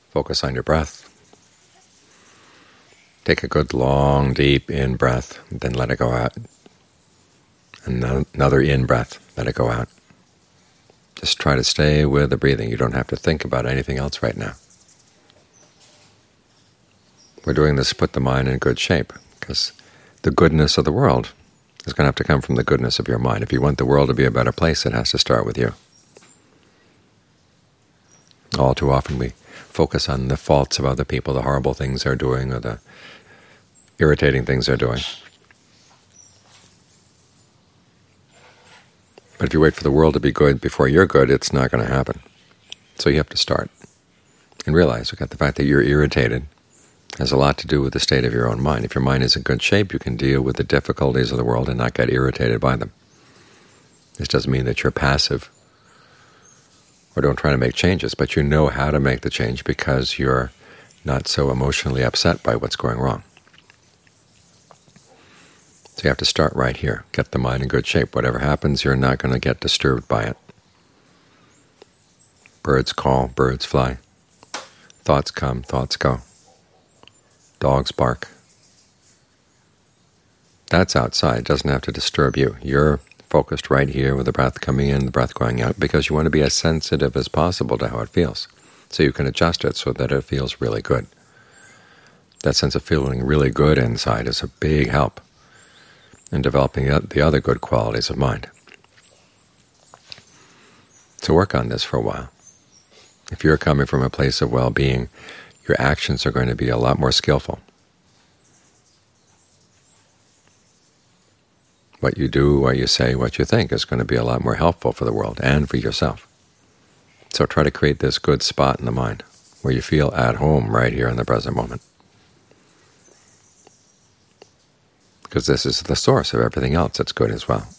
Focus on your breath. Take a good long deep in breath, then let it go out. Another in breath, let it go out. Just try to stay with the breathing. You don't have to think about anything else right now. We're doing this to put the mind in good shape, because the goodness of the world is going to have to come from the goodness of your mind. If you want the world to be a better place, it has to start with you. All too often we focus on the faults of other people, the horrible things they're doing or the irritating things they're doing. But if you wait for the world to be good before you're good, it's not going to happen. So you have to start and realize that the fact that you're irritated has a lot to do with the state of your own mind. If your mind is in good shape, you can deal with the difficulties of the world and not get irritated by them. This doesn't mean that you're passive or don't try to make changes, but you know how to make the change because you're not so emotionally upset by what's going wrong. So you have to start right here. Get the mind in good shape. Whatever happens, you're not going to get disturbed by it. Birds call, birds fly. Thoughts come, thoughts go. Dogs bark. That's outside. It doesn't have to disturb you. You're focused right here with the breath coming in, the breath going out, because you want to be as sensitive as possible to how it feels, so you can adjust it so that it feels really good. That sense of feeling really good inside is a big help in developing the other good qualities of mind. So work on this for a while. If you're coming from a place of well-being, your actions are going to be a lot more skillful. What you do, what you say, what you think is going to be a lot more helpful for the world and for yourself. So try to create this good spot in the mind where you feel at home right here in the present moment, because this is the source of everything else that's good as well.